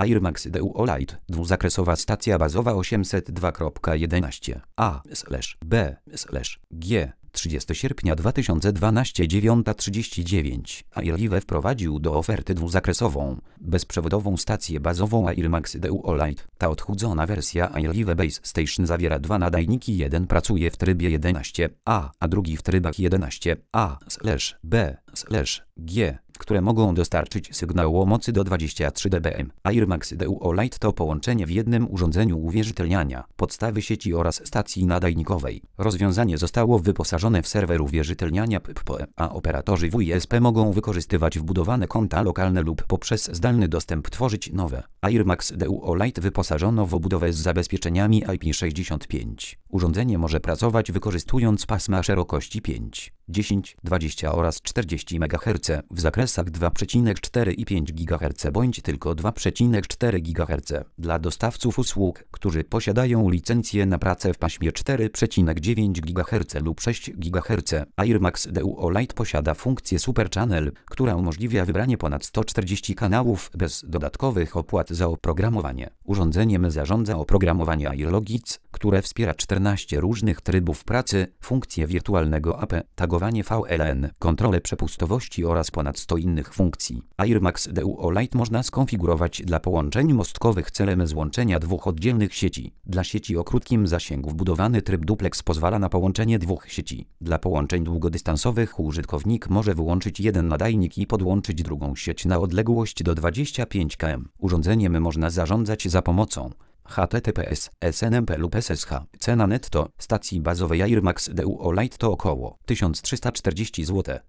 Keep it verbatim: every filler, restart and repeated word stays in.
AirMax D U O Lite, dwuzakresowa stacja bazowa osiemset dwa kropka jedenaście A B G trzydziestego sierpnia dwa tysiące dwunastego dziewiąta trzydzieści dziewięć. AirLive wprowadził do oferty dwuzakresową, bezprzewodową stację bazową AirMax D U O Lite. Ta odchudzona wersja AirLive Base Station zawiera dwa nadajniki. Jeden pracuje w trybie jedenaście A, a drugi w trybach jedenaście A B G, które mogą dostarczyć sygnał o mocy do dwudziestu trzech decybeli. AirMax D U O Lite to połączenie w jednym urządzeniu uwierzytelniania, podstawy sieci oraz stacji nadajnikowej. Rozwiązanie zostało wyposażone w serwer uwierzytelniania P P O, a operatorzy W I S P mogą wykorzystywać wbudowane konta lokalne lub poprzez zdalny dostęp tworzyć nowe. AirMax D U O Lite wyposażono w obudowę z zabezpieczeniami I P sześćdziesiąt pięć. Urządzenie może pracować wykorzystując pasma szerokości pięć, dziesięć, dwadzieścia oraz czterdzieści megaherców w zakresach dwa przecinek cztery i pięć gigaherca bądź tylko dwa przecinek cztery gigaherca. Dla dostawców usług, którzy posiadają licencję na pracę w paśmie cztery przecinek dziewięć gigaherca lub sześć gigaherca, AirMax D U O Lite posiada funkcję Super Channel, która umożliwia wybranie ponad sto czterdziestu kanałów bez dodatkowych opłat za oprogramowanie. Urządzeniem zarządza oprogramowanie AirLogix, które wspiera czternaście różnych trybów pracy, funkcje wirtualnego A P, tagowanie V L N, kontrolę przepustowości oraz ponad sto innych funkcji. AirMax D U O Lite można skonfigurować dla połączeń mostkowych celem złączenia dwóch oddzielnych sieci. Dla sieci o krótkim zasięgu wbudowany tryb duplex pozwala na połączenie dwóch sieci. Dla połączeń długodystansowych użytkownik może wyłączyć jeden nadajnik i podłączyć drugą sieć na odległość do dwudziestu pięciu kilometrów. Urządzeniem można zarządzać za pomocą H T T P S, S N M P lub S S H. Cena netto stacji bazowej AirMax D U O Lite to około tysiąc trzysta czterdzieści złotych.